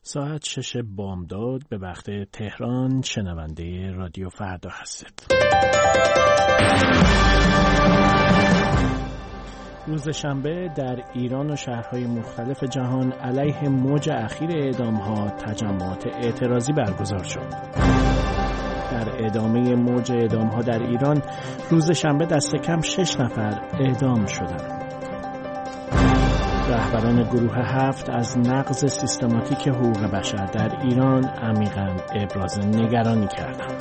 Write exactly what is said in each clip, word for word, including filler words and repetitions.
ساعت شش بامداد به وقت تهران. شنونده رادیو فردا هستید. روز شنبه در ایران و شهرهای مختلف جهان علیه موج اخیر اعدام‌ها تجمعات اعتراضی برگزار شد. در ادامه موج اعدام‌ها در ایران روز شنبه دست کم شش نفر اعدام شدند. رهبران گروه هفت از نقض سیستماتیک حقوق بشر در ایران عمیقاً ابراز نگرانی کردند.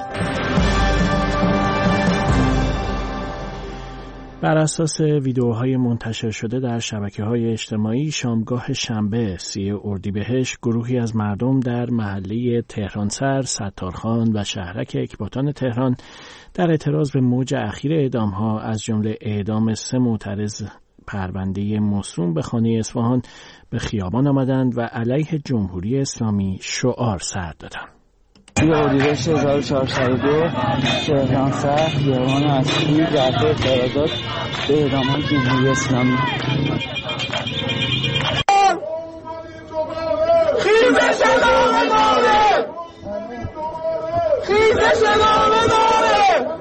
بر اساس ویدیوهای منتشر شده در شبکه‌های اجتماعی شامگاه شنبه سی اردیبهشت گروهی از مردم در محله تهرانسر، ستارخان و شهرک اکباتان تهران در اعتراض به موج اخیر اعدام‌ها از جمله اعدام سه معترض پرونده موسوم به خانه اصفهان به خیابان آمدند و علیه جمهوری اسلامی شعار سر دادند. سی اردیبهشت هزار و چهارصد و دو تهرانسر خیابان اصلی جهت اعتراضات به اعدام جمهوری اسلامی. خیزش ادامه داره! خیزش ادامه داره!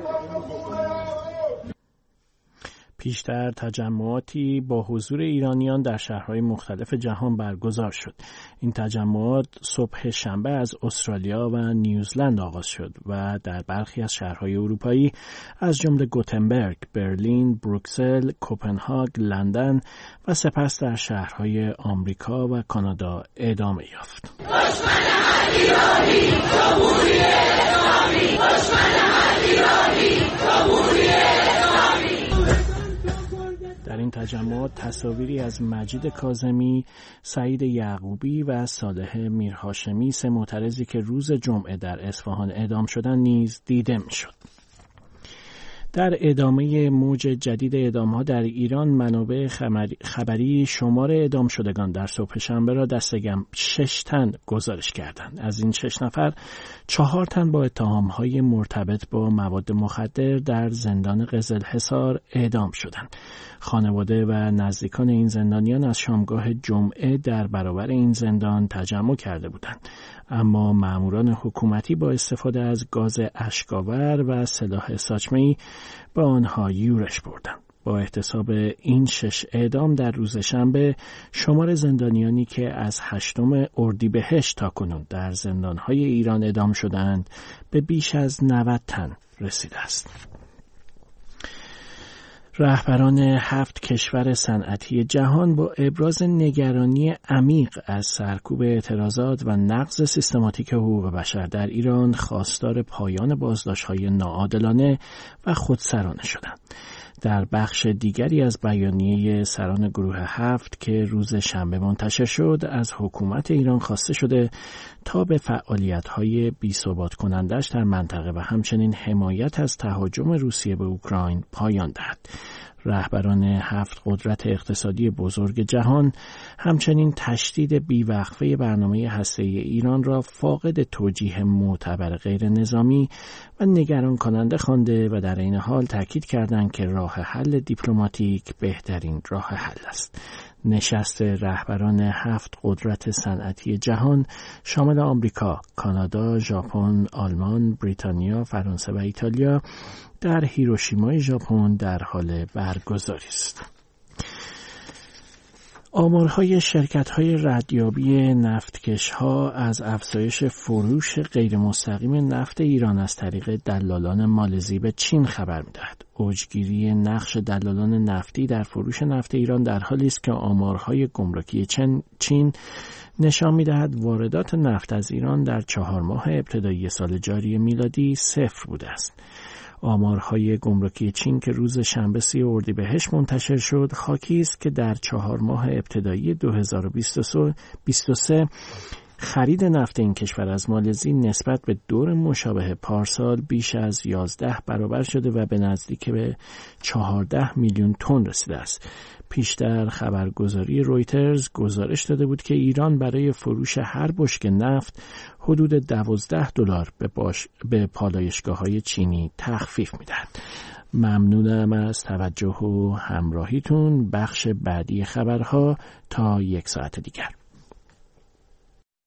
پیشتر تجمعاتی با حضور ایرانیان در شهرهای مختلف جهان برگزار شد. این تجمعات صبح شنبه از استرالیا و نیوزلند آغاز شد و در برخی از شهرهای اروپایی از جمله گوتنبرگ، برلین، بروکسل، کوپنهاگ، لندن و سپس در شهرهای آمریکا و کانادا ادامه یافت. دشمن ایرانی جمهوری اسلامی، دشمن ایرانی جمهوری اسلامی. در این تجمعات تصاویری از مجید کاظمی، سعید یعقوبی و صالح میرهاشمی، سه معترضی که روز جمعه در اصفهان اعدام شدند نیز دیده می‌شد. در ادامه موج جدید اعدام‌ها در ایران منابع خبری شمار اعدام شدگان در صبح شنبه را دستگم شش تن گزارش کردند. از این شش نفر چهار تن با اتهام‌های مرتبط با مواد مخدر در زندان قزلحصار اعدام شدند. خانواده و نزدیکان این زندانیان از شامگاه جمعه در برابر این زندان تجمع کرده بودند، اما ماموران حکومتی با استفاده از گاز اشک‌آور و سلاح ساچمه‌ای به آنها یورش بردند. با احتساب این شش اعدام در روز شنبه شمار زندانیانی که از هشتم اردیبهشت تا کنون در زندان‌های ایران اعدام شدند به بیش از نود تن رسیده است. رهبران هفت کشور صنعتی جهان با ابراز نگرانی عمیق از سرکوب اعتراضات و نقض سیستماتیک حقوق بشر در ایران خواستار پایان بازداشت‌های ناعادلانه و خودسرانه شدند. در بخش دیگری از بیانیه سران گروه هفت که روز شنبه منتشر شد از حکومت ایران خواسته شده تا به فعالیت‌های بی‌ثبات کنندش در منطقه و همچنین حمایت از تهاجم روسیه به اوکراین پایان دهد. رهبران هفت قدرت اقتصادی بزرگ جهان همچنین تشدید بیوقفه برنامه هسته‌ای ایران را فاقد توجیه معتبر غیر نظامی و نگران کننده خوانده و در این حال تاکید کردند که راه حل دیپلماتیک بهترین راه حل است. نشست رهبران هفت قدرت صنعتی جهان شامل آمریکا، کانادا، ژاپن، آلمان، بریتانیا، فرانسه و ایتالیا در هیروشیمای ژاپن در حال برگزاری است. آمارهای شرکت‌های ردیابی نفتکش‌ها از افزایش فروش غیر مستقیم نفت ایران از طریق دلالان مالزی به چین خبر می‌دهد. اوجگیری نقش دلالان نفتی در فروش نفت ایران در حالی است که آمارهای گمرکی چین نشان می‌دهد واردات نفت از ایران در چهار ماه ابتدایی سال جاری میلادی صفر بوده است. آمارهای گمرکی چین که روز شنبه سی اردیبهشت منتشر شد حاکی است که در چهار ماه ابتدایی دو هزار و بیست و سه خرید نفت این کشور از مالزی نسبت به دور مشابه پارسال بیش از یازده برابر شده و به نزدیک به چهارده میلیون تن رسیده است. پیشتر خبرگزاری رویترز گزارش داده بود که ایران برای فروش هر بشکه نفت حدود دوازده دلار به, باش... به پالایشگاه‌های چینی تخفیف می‌دهد. ممنونم از توجه و همراهیتون. بخش بعدی خبرها تا یک ساعت دیگر.